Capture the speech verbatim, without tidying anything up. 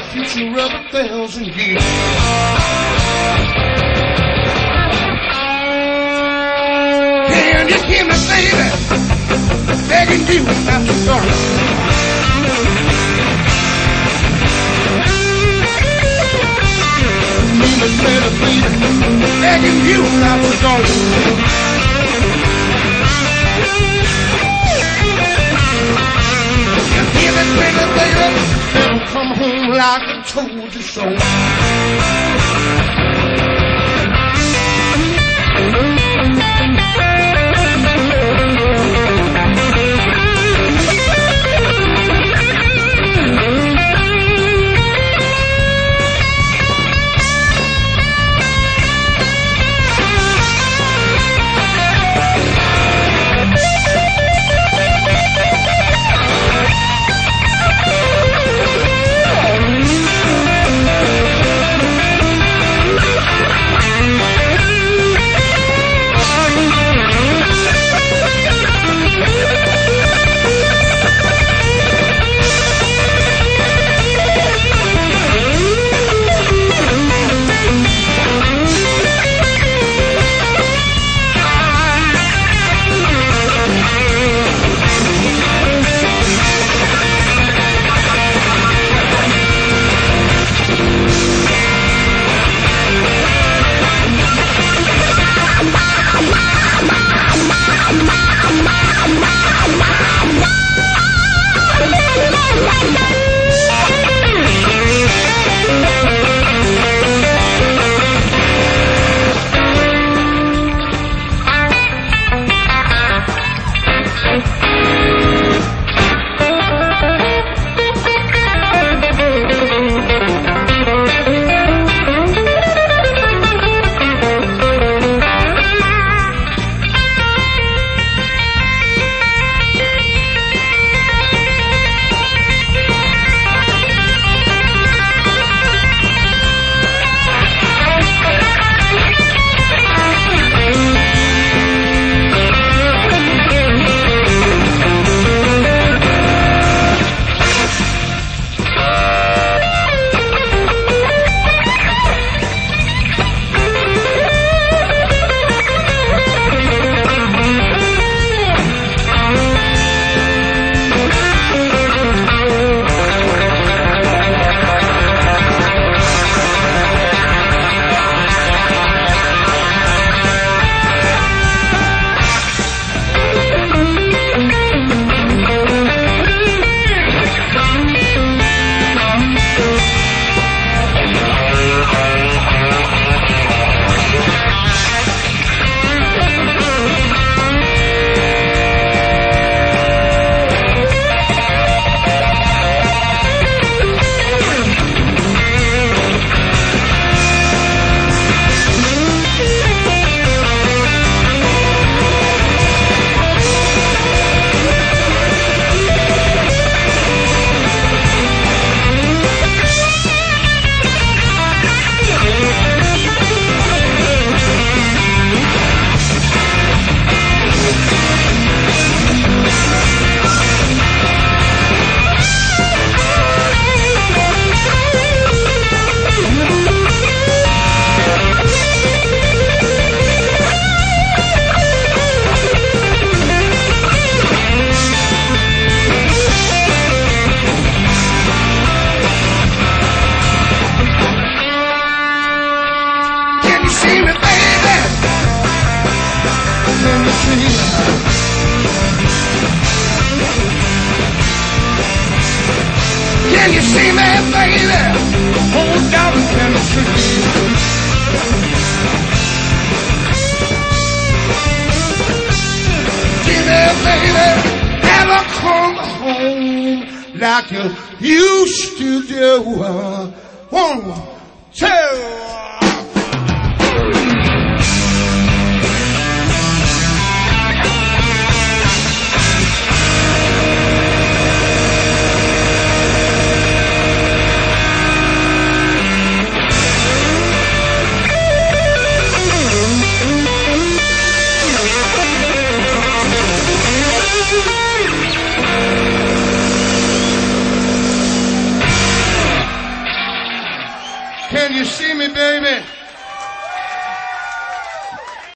future of a thousand years. Can you hear me, baby? Begging you not to sorry. Baby, baby, baby, begging you not to sorry. You hear me, baby, baby? Don't come home like I told you so. Can you see me, baby? Hold down the Tennessee. Jimmy, baby, never come home like you used to do. Uh, one, two.